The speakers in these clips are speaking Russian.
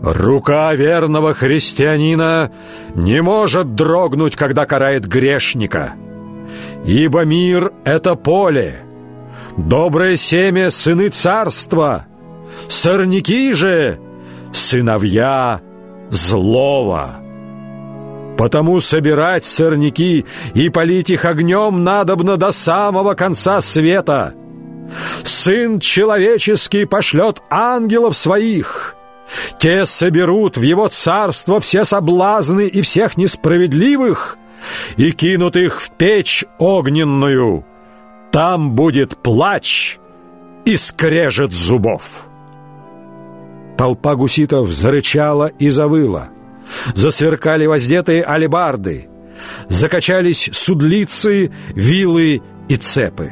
Рука верного христианина не может дрогнуть, когда карает грешника. Ибо мир — это поле, доброе семя — сыны царства, сорняки же — сыновья злого. Потому собирать сорняки и полить их огнем надобно до самого конца света. Сын человеческий пошлет ангелов своих. Те соберут в его царство все соблазны и всех несправедливых и кинут их в печь огненную. Там будет плач и скрежет зубов. Толпа гуситов зарычала и завыла. Засверкали воздетые алебарды, закачались судлицы, вилы и цепы.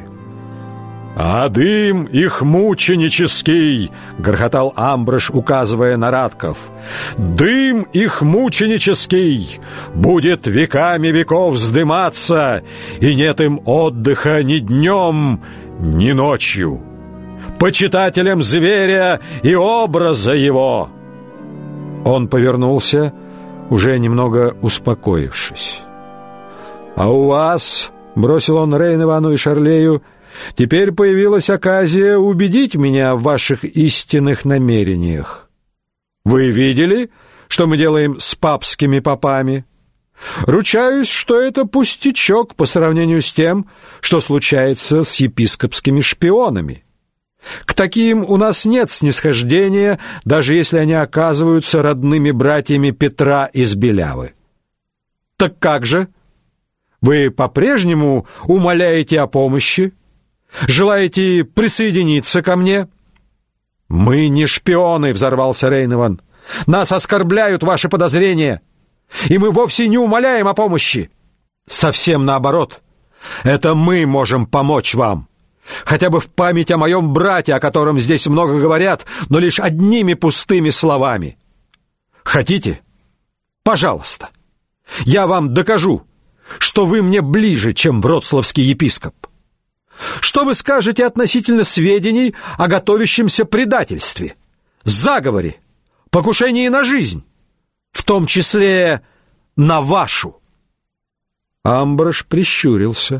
«А дым их мученический!» — грохотал Амброш, указывая на Радков. «Дым их мученический будет веками веков вздыматься, и нет им отдыха ни днем, ни ночью. Почитателям зверя и образа его!» Он повернулся, уже немного успокоившись. «А у вас, — бросил он Рейневану и Шарлею, — теперь появилась оказия убедить меня в ваших истинных намерениях. Вы видели, что мы делаем с папскими попами? Ручаюсь, что это пустячок по сравнению с тем, что случается с епископскими шпионами. К таким у нас нет снисхождения, даже если они оказываются родными братьями Петра из Белявы. Так как же? Вы по-прежнему умоляете о помощи? Желаете присоединиться ко мне?» «Мы не шпионы», — взорвался Рейневан. «Нас оскорбляют ваши подозрения, и мы вовсе не умоляем о помощи. Совсем наоборот. Это мы можем помочь вам. Хотя бы в память о моем брате, о котором здесь много говорят, но лишь одними пустыми словами. Хотите? Пожалуйста. Я вам докажу, что вы мне ближе, чем вроцлавский епископ. Что вы скажете относительно сведений о готовящемся предательстве, заговоре, покушении на жизнь, в том числе на вашу?» Амброш прищурился.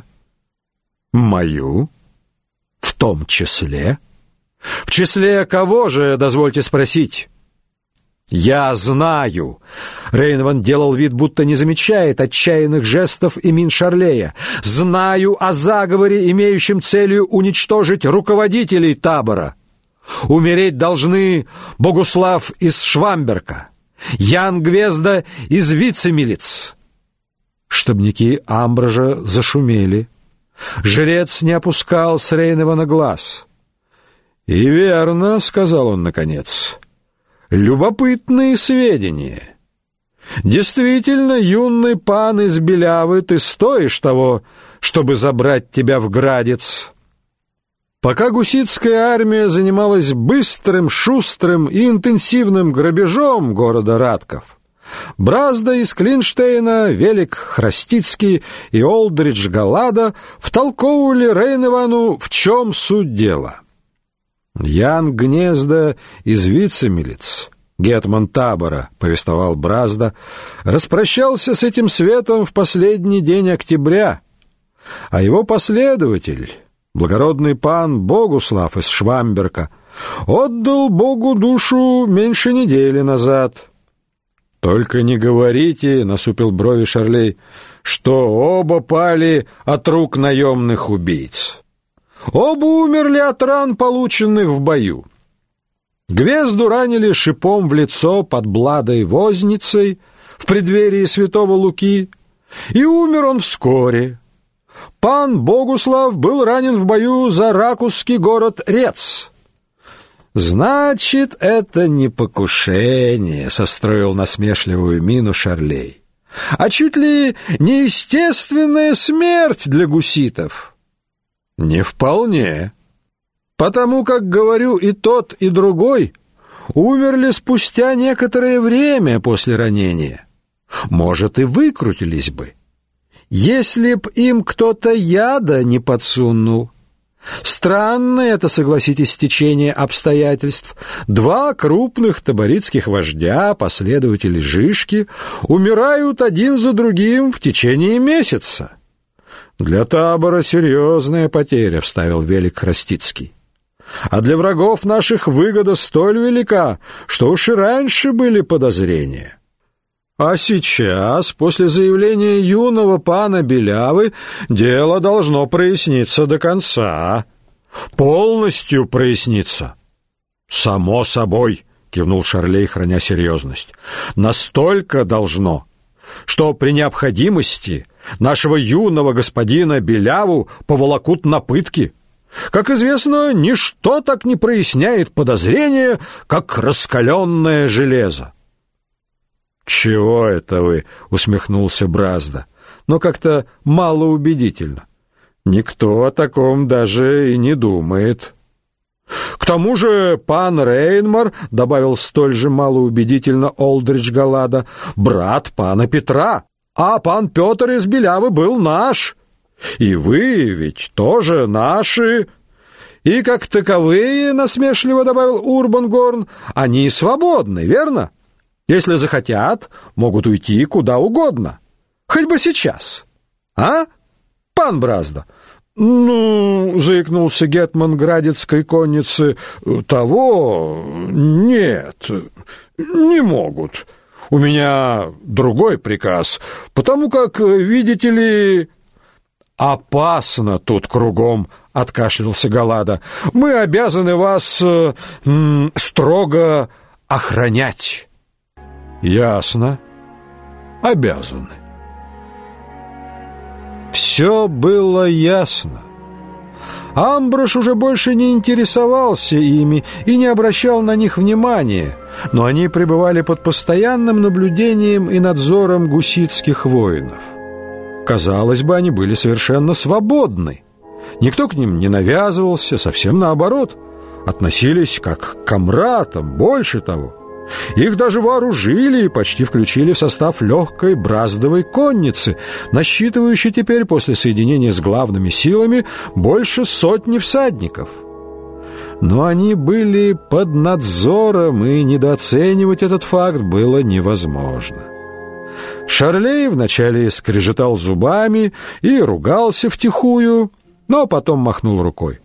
«Мою? В том числе? В числе кого же, дозвольте спросить?» «Я знаю!» Рейневан делал вид, будто не замечает отчаянных жестов и мин Шарлея. «Знаю о заговоре, имеющем целью уничтожить руководителей табора. Умереть должны Богуслав из Швамберка, Ян Гвезда из Вицемилиц». Штабники Амброжа зашумели. Жрец не опускал с Рейневана глаз. «И верно», — сказал он наконец, — «любопытные сведения. Действительно, юный пан из Белявы, ты стоишь того, чтобы забрать тебя в Градец». Пока гуситская армия занималась быстрым, шустрым и интенсивным грабежом города Радков, Бразда из Клинштейна, Велик Храстицкий и Олдридж Галлада втолковывали Рейневану, в чем суть дела. Ян Гнезда из Вицемилиц, гетман табора, повествовал Бразда, распрощался с этим светом в последний день октября, а его последователь, благородный пан Богуслав из Швамберка, отдал Богу душу меньше недели назад. «Только не говорите, — насупил брови Шарлей, — что оба пали от рук наемных убийц. Оба умерли от ран, полученных в бою. Гвезду ранили шипом в лицо под Бладой Возницей в преддверии святого Луки, и умер он вскоре. Пан Богуслав был ранен в бою за ракусский город Рец». «Значит, это не покушение», — состроил насмешливую мину Шарлей, «а чуть ли не естественная смерть для гуситов». «Не вполне. Потому как, говорю, и тот, и другой умерли спустя некоторое время после ранения. Может, и выкрутились бы, если б им кто-то яда не подсунул. Странное это, согласитесь, стечение обстоятельств. Два крупных таборитских вождя, последователи Жишки, умирают один за другим в течение месяца. Для табора серьезная потеря, вставил Велик Храстицкий. А для врагов наших выгода столь велика, что уж и раньше были подозрения. А сейчас, после заявления юного пана Белявы, дело должно проясниться до конца. Полностью проясниться. Само собой, кивнул Шарлей, храня серьезность. Настолько должно, что при необходимости нашего юного господина Беляву поволокут на пытки. Как известно, ничто так не проясняет подозрения, как раскаленное железо. «Чего это вы?» — усмехнулся Бразда, но как-то малоубедительно. «Никто о таком даже и не думает». «К тому же пан Рейнмар», — добавил столь же малоубедительно Олдридж Галлада, — «брат пана Петра, а пан Петр из Белявы был наш. И вы ведь тоже наши». «И как таковые», — насмешливо добавил Урбангорн, — «они свободны, верно? Если захотят, могут уйти куда угодно. Хоть бы сейчас. А, пан Бразда?» «Ну, — заикнулся гетман Градецкой конницы, — того нет, не могут. У меня другой приказ, потому как, видите ли...» «Опасно тут кругом», — откашлялся Галлада. «Мы обязаны вас строго охранять». «Ясно. Обязаны». Все было ясно. Амброш уже больше не интересовался ими и не обращал на них внимания, но они пребывали под постоянным наблюдением и надзором гуситских воинов. Казалось бы, они были совершенно свободны. Никто к ним не навязывался, совсем наоборот. Относились как к комрадам, больше того. Их даже вооружили и почти включили в состав легкой браздовой конницы, насчитывающей теперь после соединения с главными силами больше 100 всадников. Но они были под надзором, и недооценивать этот факт было невозможно. Шарлей вначале скрежетал зубами и ругался втихую, но потом махнул рукой.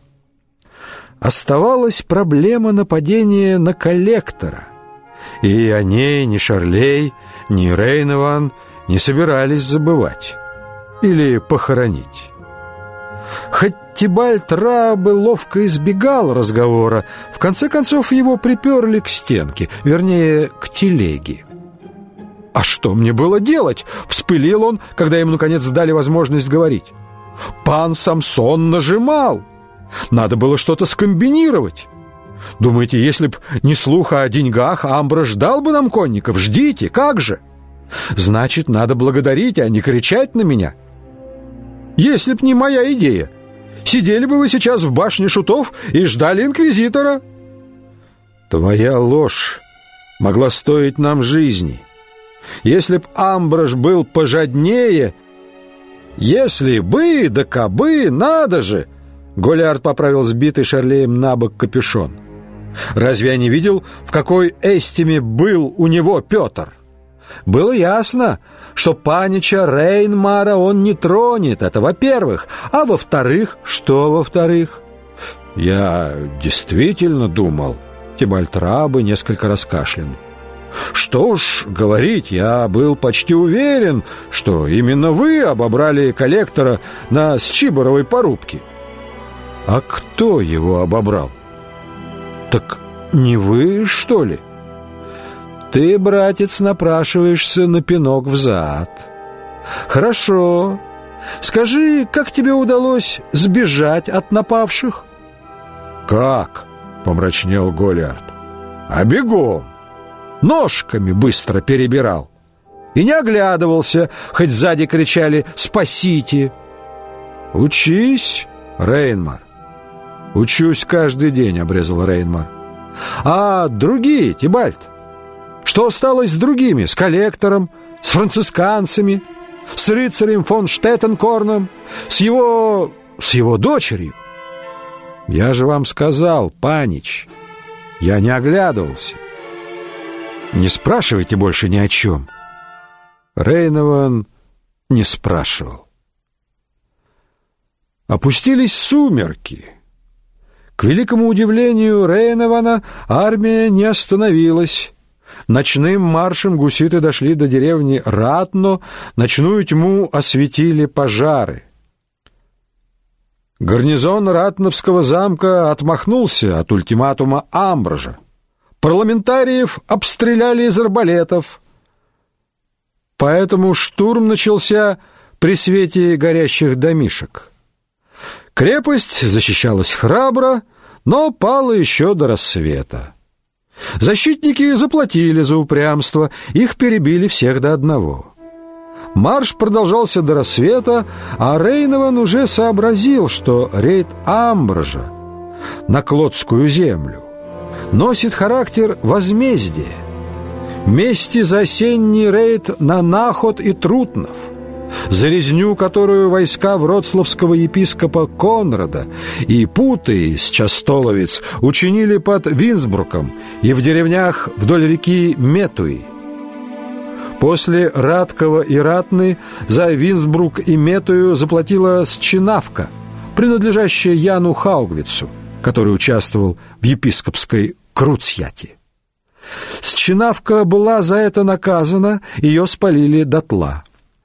Оставалась проблема нападения на коллектора, и о ней ни Шарлей, ни Рейнован не собирались забывать или похоронить. Хоть Тибальт Рабе ловко избегал разговора, в конце концов его приперли к стенке, вернее, к телеге. «А что мне было делать?» — вспылил он, когда ему, наконец, дали возможность говорить. «Пан Самсон нажимал. Надо было что-то скомбинировать. Думаете, если б не слуха о деньгах, Амброш ждал бы нам конников? Ждите, как же? Значит, надо благодарить, а не кричать на меня. Если б не моя идея, сидели бы вы сейчас в башне шутов и ждали инквизитора». «Твоя ложь могла стоить нам жизни. Если б Амброш был пожаднее...» «Если бы, да кабы, надо же!» Голиард поправил сбитый Шарлеем на бок капюшон. «Разве я не видел, в какой эстиме был у него Петр? Было ясно, что панича Рейнмара он не тронет, это во-первых. А во-вторых, что во-вторых?» «Я действительно думал...» Тибальт Рабе несколько раз кашлянул. «Что уж говорить, я был почти уверен, что именно вы обобрали коллектора на Счиборовой порубке». «А кто его обобрал?» «Так не вы, что ли?» «Ты, братец, напрашиваешься на пинок взад». «Хорошо. Скажи, как тебе удалось сбежать от напавших?» «Как?» — помрачнел Голиард. «А бегом. Ножками быстро перебирал. И не оглядывался, хоть сзади кричали «Спасите!» «Учись, Рейнмар». «Учусь каждый день», — обрезал Рейнмар. «А другие, Тибальт? Что стало с другими? С коллектором, с францисканцами, с рыцарем фон Штеттенкорном, с его дочерью?» Я же вам сказал, панич, я не оглядывался. Не спрашивайте больше ни о чем. Рейнован не спрашивал. Опустились сумерки. К великому удивлению Рейнована армия не остановилась. Ночным маршем гуситы дошли до деревни Ратно, ночную тьму осветили пожары. Гарнизон Ратновского замка отмахнулся от ультиматума Амброжа. Парламентариев обстреляли из арбалетов. Поэтому штурм начался при свете горящих домишек. Крепость защищалась храбро, но пала еще до рассвета. Защитники заплатили за упрямство, их перебили всех до одного. Марш продолжался до рассвета, а Рейнован уже сообразил, что рейд Амброжа на Клодскую землю носит характер возмездия, мести за осенний рейд на Наход и Трутнов, за резню, которую войска вроцлавского епископа Конрада и Путы из Частоловец учинили под Винсбруком и в деревнях вдоль реки Метуи. После Раткова и Ратны за Винсбрук и Метую заплатила Счинавка, принадлежащая Яну Хаугвицу, который участвовал в епископской Круцьяте. Счинавка была за это наказана, ее спалили дотла.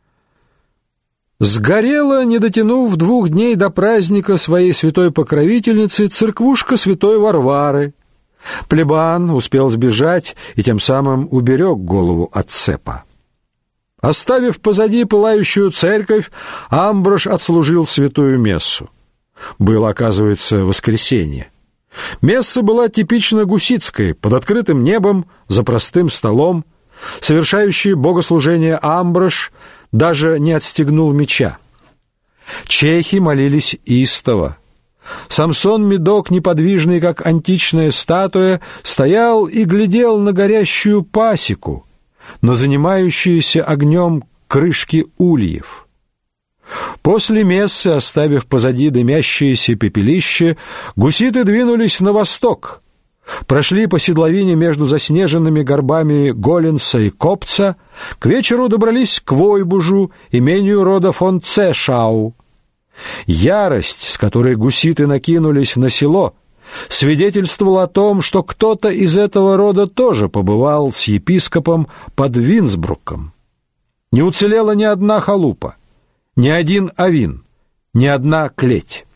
Сгорела, не дотянув 2 дней до праздника своей святой покровительницы, церквушка святой Варвары. Плебан успел сбежать и тем самым уберег голову от цепа. Оставив позади пылающую церковь, Амброж отслужил святую мессу. Было, оказывается, воскресенье. Месса была типично гуситской, под открытым небом, за простым столом. Совершающий богослужение Амброж даже не отстегнул меча. Чехи молились истово. Самсон Медок, неподвижный, как античная статуя, стоял и глядел на горящую пасеку, на занимающиеся огнем крышки ульев. После мессы, оставив позади дымящееся пепелище, гуситы двинулись на восток, прошли по седловине между заснеженными горбами Голенса и Копца, к вечеру добрались к Войбужу, имению рода фон Цешау. Ярость, с которой гуситы накинулись на село, свидетельствовала о том, что кто-то из этого рода тоже побывал с епископом под Винсбруком. Не уцелела ни одна халупа, ни один авин, ни одна клеть.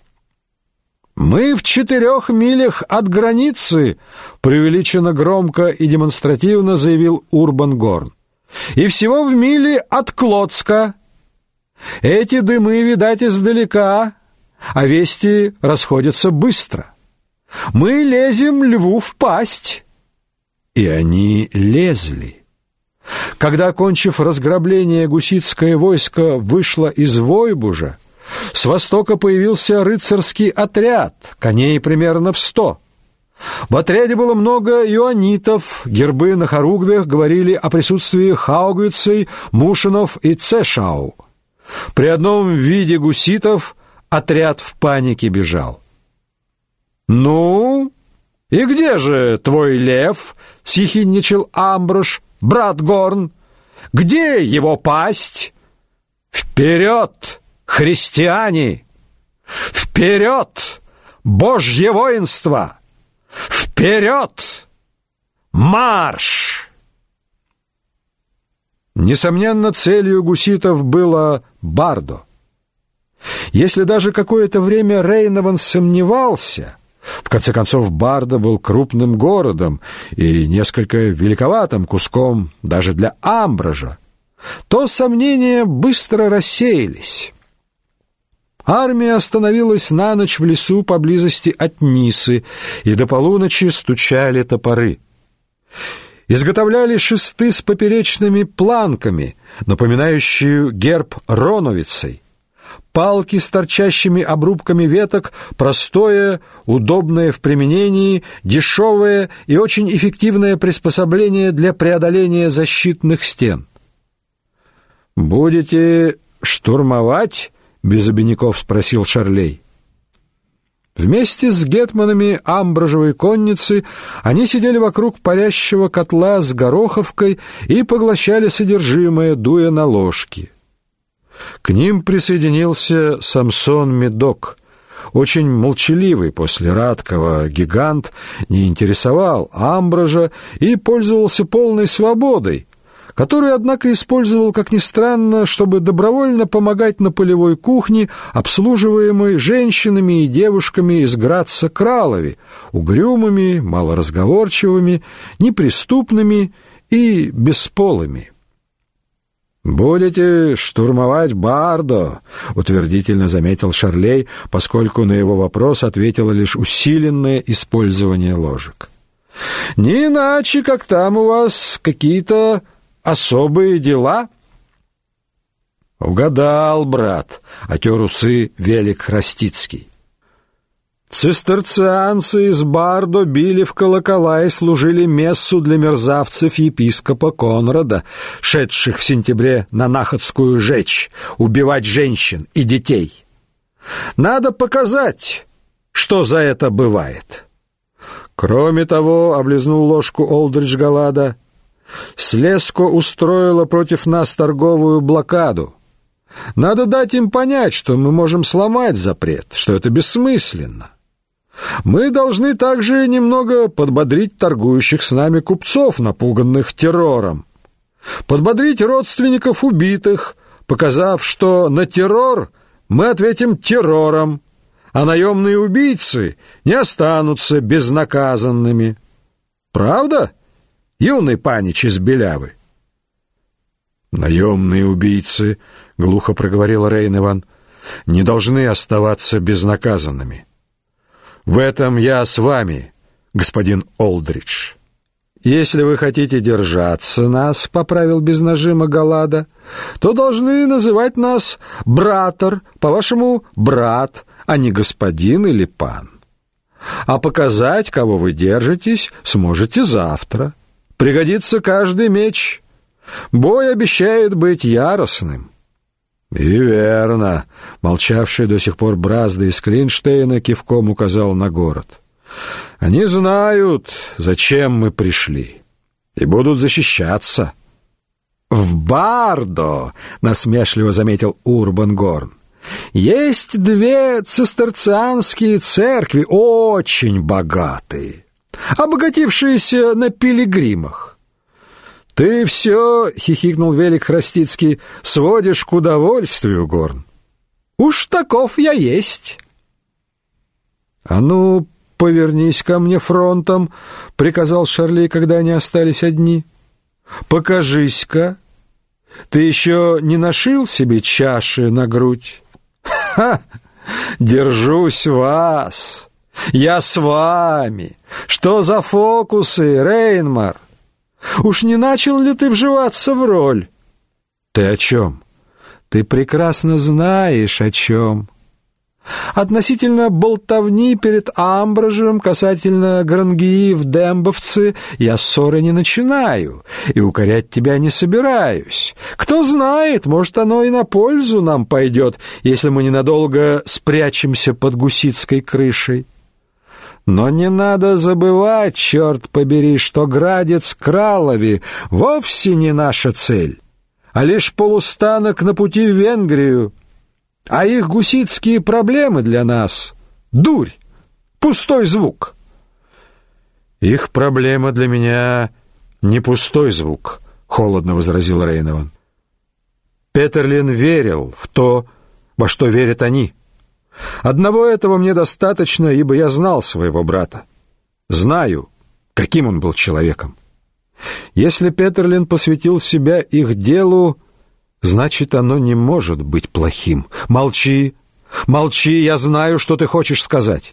«Мы в 4 милях от границы», — преувеличенно громко и демонстративно заявил Урбан Горн. «И всего в миле от Клодска. Эти дымы видать издалека, а вести расходятся быстро. Мы лезем льву в пасть». И они лезли. Когда, окончив разграбление, гуситское войско вышло из Войбужа, с востока появился рыцарский отряд, коней примерно в 100. В отряде было много иоаннитов, гербы на хоругвях говорили о присутствии хаугвицей, мушинов и цешау. При одном виде гуситов отряд в панике бежал. «Ну, и где же твой лев?» — съехидничал Амброж. «Брат Горн, где его пасть? Вперед, христиане! Вперед, Божье воинство! Вперед! Марш!» Несомненно, целью гуситов было Бардо. Если даже какое-то время Рейнован сомневался, в конце концов Бардо был крупным городом и несколько великоватым куском даже для Амброжа, то сомнения быстро рассеялись. Армия остановилась на ночь в лесу поблизости от Нисы, и до полуночи стучали топоры. Изготовляли шесты с поперечными планками, напоминающие герб роновицей, палки с торчащими обрубками веток, простое, удобное в применении, дешевое и очень эффективное приспособление для преодоления защитных стен. «Будете штурмовать?» — без обиняков спросил Шарлей. Вместе с гетманами Амброжевой конницы они сидели вокруг парящего котла с гороховкой и поглощали содержимое, дуя на ложки. К ним присоединился Самсон Медок. Очень молчаливый после Радкова гигант не интересовал Амброжа и пользовался полной свободой, которую, однако, использовал, как ни странно, чтобы добровольно помогать на полевой кухне, обслуживаемой женщинами и девушками из Граца Кралови, угрюмыми, малоразговорчивыми, неприступными и бесполыми. «Будете штурмовать Бардо», — утвердительно заметил Шарлей, поскольку на его вопрос ответило лишь усиленное использование ложек. «Не иначе, как там у вас какие-то особые дела?» «Угадал, брат», — отер усы Велик Храстицкий. «Цистерцианцы из Бардо били в колокола и служили мессу для мерзавцев епископа Конрада, шедших в сентябре на Находскую жечь, убивать женщин и детей. Надо показать, что за это бывает. Кроме того, — облизнул ложку Олдридж Галада, — Слеско устроила против нас торговую блокаду. Надо дать им понять, что мы можем сломать запрет, что это бессмысленно. Мы должны также немного подбодрить торгующих с нами купцов, напуганных террором, подбодрить родственников убитых, показав, что на террор мы ответим террором, а наемные убийцы не останутся безнаказанными. Правда, юный панич из Белявы?» «Наемные убийцы, — глухо проговорил Рейневан, — не должны оставаться безнаказанными. В этом я с вами, господин Олдридж». «Если вы хотите держаться нас, — поправил без нажима Галада, — то должны называть нас братор, по-вашему, брат, а не господин или пан. А показать, кого вы держитесь, сможете завтра. Пригодится каждый меч. Бой обещает быть яростным». «И верно», — молчавший до сих пор Бразда из Клинштейна кивком указал на город. «Они знают, зачем мы пришли, и будут защищаться». «В Бардо, — насмешливо заметил Урбан Горн, — есть 2 цистерцианские церкви, очень богатые, обогатившиеся на пилигримах. «Ты все, — хихикнул Велик Храстицкий, — сводишь к удовольствию, Горн. Уж таков я есть». «А ну, повернись ко мне фронтом, — приказал Шарлей, когда они остались одни. Покажись-ка. Ты еще не нашил себе чаши на грудь?» «Ха! Держусь вас! Я с вами! Что за фокусы, Рейнмар? Уж не начал ли ты вживаться в роль?» «Ты о чем?» «Ты прекрасно знаешь, о чем. Относительно болтовни перед Амброжем касательно Грангии в Дембовце я ссоры не начинаю и укорять тебя не собираюсь. Кто знает, может, оно и на пользу нам пойдет, если мы ненадолго спрячемся под гусицкой крышей. Но не надо забывать, черт побери, что Градец Кралови вовсе не наша цель, а лишь полустанок на пути в Венгрию. А их гусицкие проблемы для нас — дурь, пустой звук». «Их проблема для меня не пустой звук», — холодно возразил Рейневан. «Петерлин верил в то, во что верят они. Одного этого мне достаточно, ибо я знал своего брата. Знаю, каким он был человеком. Если Петерлин посвятил себя их делу, значит, оно не может быть плохим. Молчи, молчи, я знаю, что ты хочешь сказать.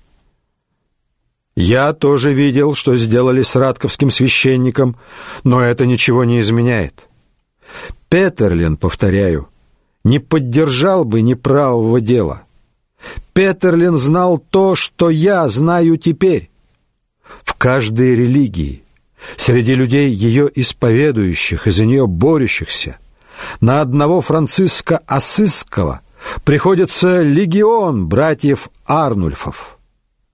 Я тоже видел, что сделали с радковским священником, но это ничего не изменяет. Петерлин, повторяю, не поддержал бы неправого дела. Петерлин знал то, что я знаю теперь. В каждой религии, среди людей ее исповедующих и за нее борющихся, на одного Франциска Ассизского приходится легион братьев Арнульфов.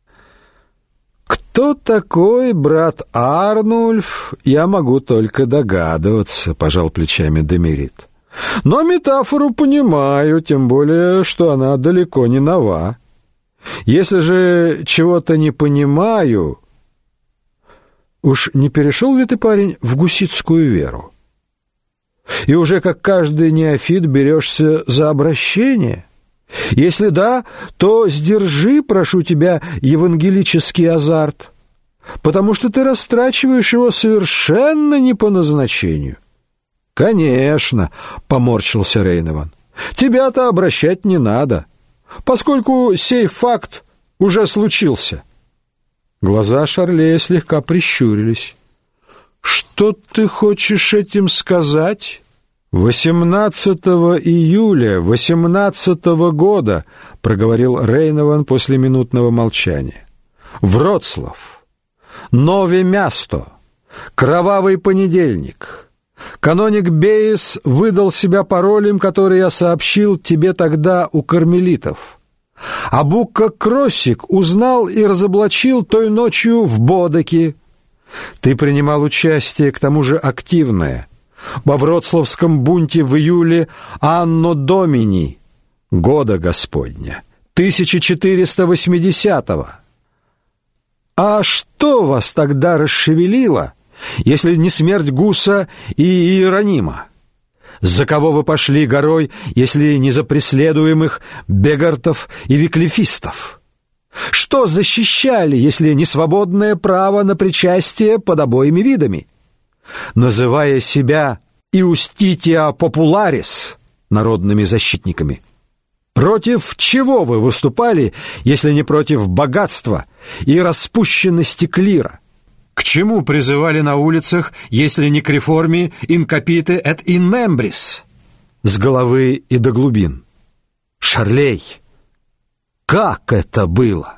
Кто такой брат Арнульф, я могу только догадываться, пожал плечами Демирит. Но метафору понимаю, тем более, что она далеко не нова. Если же чего-то не понимаю... Уж не перешел ли ты, парень, в гуситскую веру? И уже как каждый неофит берешься за обращение? Если да, то сдержи, прошу тебя, евангелический азарт, потому что ты растрачиваешь его совершенно не по назначению. Конечно, поморщился Рейнован. Тебя-то обращать не надо, поскольку сей факт уже случился. Глаза Шарлея слегка прищурились. «Что ты хочешь этим сказать?» 18 июля 18-го года, проговорил Рейнован после минутного молчания. Вроцлав, Нове Място, кровавый понедельник. Каноник Бейс выдал себя паролем, который я сообщил тебе тогда у кармелитов. А Букка Кроссик узнал и разоблачил той ночью в Бодеке. Ты принимал участие, к тому же активное, во Вроцлавском бунте в июле Анно Домини, года Господня, 1480-го. А что вас тогда расшевелило, если не смерть Гуса и Иеронима? За кого вы пошли горой, если не за преследуемых бегартов и виклифистов? Что защищали, если не свободное право на причастие под обоими видами? Называя себя «Иустития популарис» народными защитниками. Против чего вы выступали, если не против богатства и распущенности клира? К чему призывали на улицах, если не к реформе «in capite et in membris» с головы и до глубин? Шарлей, как это было?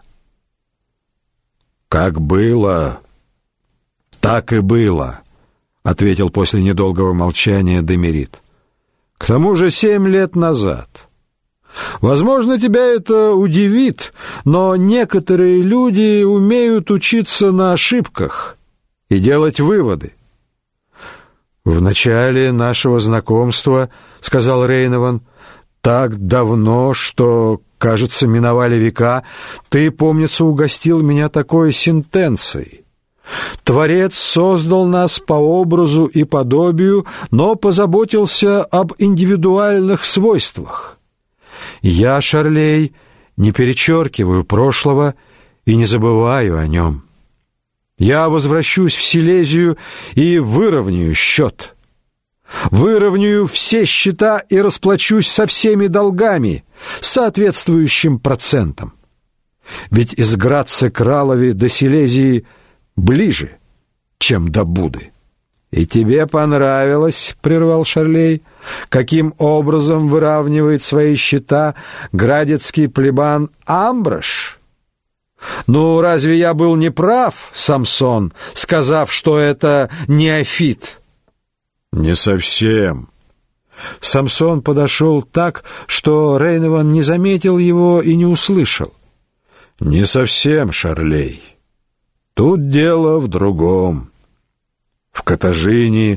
Как было, так и было, ответил после недолгого молчания Демирит. К тому же 7 лет назад. Возможно, тебя это удивит, но некоторые люди умеют учиться на ошибках и делать выводы. В начале нашего знакомства, сказал Рейнован, так давно, что, кажется, миновали века, ты, помнится, угостил меня такой сентенцией. Творец создал нас по образу и подобию, но позаботился об индивидуальных свойствах. Я, Шарлей, не перечеркиваю прошлого и не забываю о нем. Я возвращусь в Силезию и выровняю счет. Выровняю все счета и расплачусь со всеми долгами, соответствующим процентом. Ведь из Граце-Кралови до Силезии ближе, чем до Буды. «И тебе понравилось, — прервал Шарлей, — каким образом выравнивает свои счета градецкий плебан Амброш? Ну, разве я был неправ, Самсон, сказав, что это неофит?» «Не совсем». Самсон подошел так, что Рейнован не заметил его и не услышал. «Не совсем, Шарлей. Тут дело в другом. В Катажине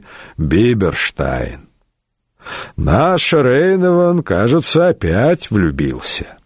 Биберштайн. Наш Рейнован, кажется, опять влюбился.